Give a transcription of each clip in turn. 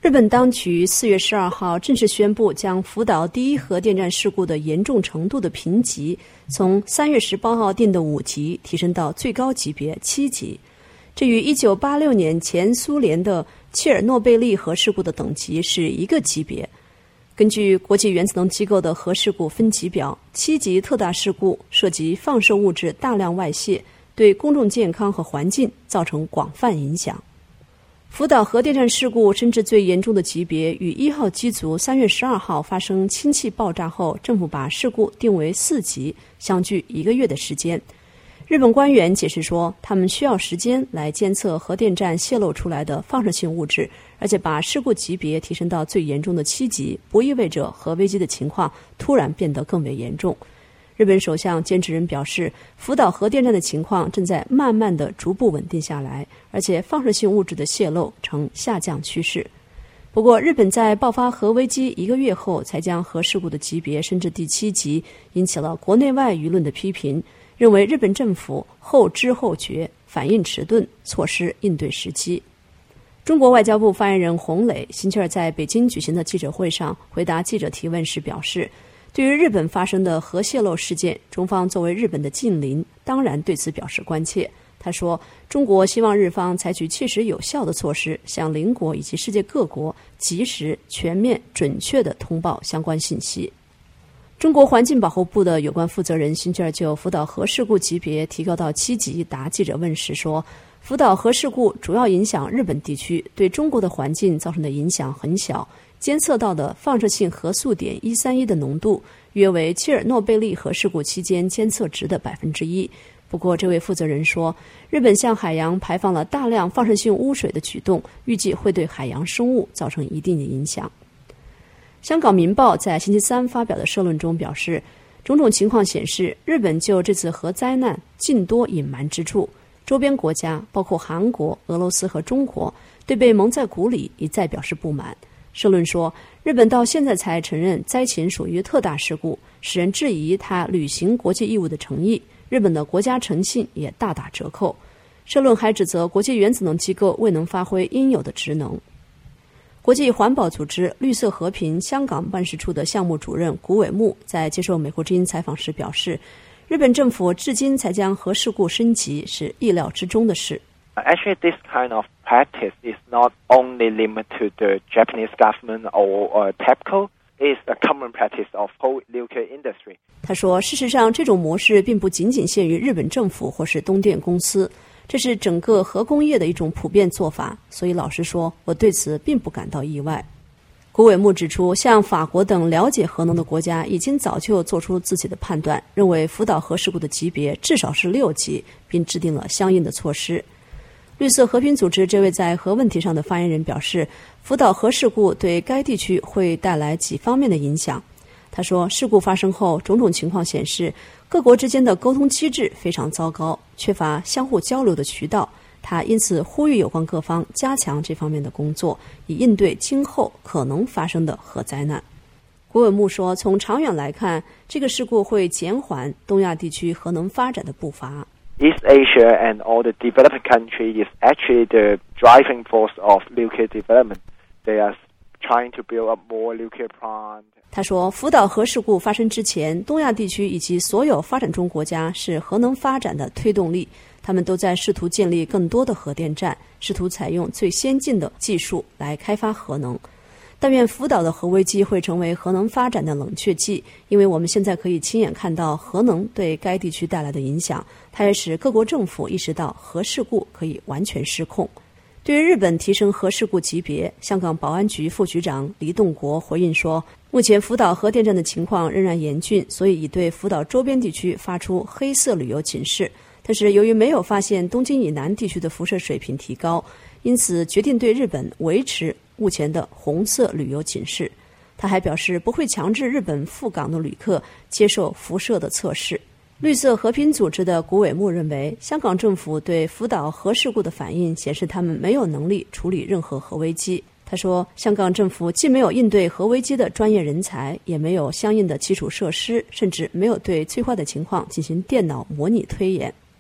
日本当局4月12号正式宣布，将福岛第一核电站事故的严重程度的评级从3月18号定的5级提升到最高级别7级。这与1986年前苏联的切尔诺贝利核事故的等级是一个级别。根据国际原子能机构的核事故分级表，7级特大事故涉及放射物质大量外泄，对公众健康和环境造成广泛影响。福岛核电站事故升至最严重的级别，与1号机组3月12号发生氢气爆炸后，政府把事故定为4级，相距1个月的时间。日本官员解释说，他们需要时间来监测核电站泄露出来的放射性物质，而且把事故级别提升到最严重的7级，不意味着核危机的情况突然变得更为严重。日本首相菅直人表示，福岛核电站的情况正在慢慢的逐步稳定下来，而且放射性物质的泄漏呈下降趋势。不过，日本在爆发核危机1个月后才将核事故的级别升至第7级，引起了国内外舆论的批评，认为日本政府后知后觉，反应迟钝，错失应对时机。中国外交部发言人洪磊星期二在北京举行的记者会上回答记者提问时表示，对于日本发生的核泄漏事件，中方作为日本的近邻，当然对此表示关切。他说，中国希望日方采取切实有效的措施，向邻国以及世界各国及时、全面、准确地通报相关信息。中国环境保护部的有关负责人星期二就福岛核事故级别提高到7级答记者问时说，福岛核事故主要影响日本地区，对中国的环境造成的影响很小，监测到的放射性核素碘131的浓度约为切尔诺贝利核事故期间监测值的1%。不过，这位负责人说，日本向海洋排放了大量放射性污水的举动，预计会对海洋生物造成一定的影响。香港《明报》在星期三发表的社论中表示，种种情况显示，日本就这次核灾难尽多隐瞒之处，周边国家包括韩国、俄罗斯和中国对被蒙在鼓里一再表示不满。社论说，日本到现在才承认灾情属于特大事故，使人质疑他履行国际义务的诚意，日本的国家诚信也大打折扣。社论还指责国际原子能机构未能发挥应有的职能。国际环保组织绿色和平香港办事处的项目主任古伟木在接受美国之音采访时表示，日本政府至今才将核事故升级是意料之中的事。 Actually, this kind of practice is not only limited to the Japanese government or TEPCO. It's a common practice of whole nuclear industry. 他说，事实上，这种模式并不仅仅限于日本政府或是东电公司，这是整个核工业的一种普遍做法。所以，老实说，我对此并不感到意外。古伟木指出，像法国等了解核能的国家已经早就做出自己的判断，认为福岛核事故的级别至少是6级，并制定了相应的措施。绿色和平组织这位在核问题上的发言人表示，福岛核事故对该地区会带来几方面的影响。他说，事故发生后，种种情况显示，各国之间的沟通机制非常糟糕，缺乏相互交流的渠道。他因此呼吁有关各方加强这方面的工作，以应对今后可能发生的核灾难。古伟木说，从长远来看，这个事故会减缓东亚地区核能发展的步伐。 East Asia and all the developing countries is actually the driving force of nuclear development. They are trying to build up more nuclear plants. 他说，福岛核事故发生之前，东亚地区以及所有发展中国家是核能发展的推动力，他们都在试图建立更多的核电站，试图采用最先进的技术来开发核能。但愿福岛的核危机会成为核能发展的冷却剂，因为我们现在可以亲眼看到核能对该地区带来的影响，它也使各国政府意识到核事故可以完全失控。对于日本提升核事故级别，香港保安局副局长黎栋国回应说，目前福岛核电站的情况仍然严峻，所以已对福岛周边地区发出黑色旅游警示。但是由于没有发现东京以南地区的辐射水平提高，因此决定对日本维持目前的红色旅游警示。他还表示不会强制日本赴港的旅客接受辐射的测试。绿色和平组织的古伟木认为，香港政府对福岛核事故的反应显示他们没有能力处理任何核危机。他说，香港政府既没有应对核危机的专业人才，也没有相应的基础设施，甚至没有对最坏的情况进行电脑模拟推演。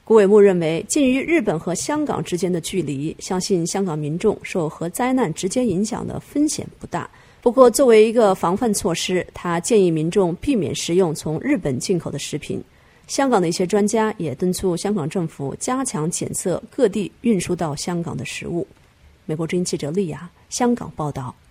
顾伟牧认为，鉴于日本和香港之间的距离，相信香港民众受核灾难直接影响的风险不大。不过，作为一个防范措施，他建议民众避免食用从日本进口的食品。香港的一些专家也敦促香港政府加强检测各地运输到香港的食物。美国之音记者丽雅香港报道。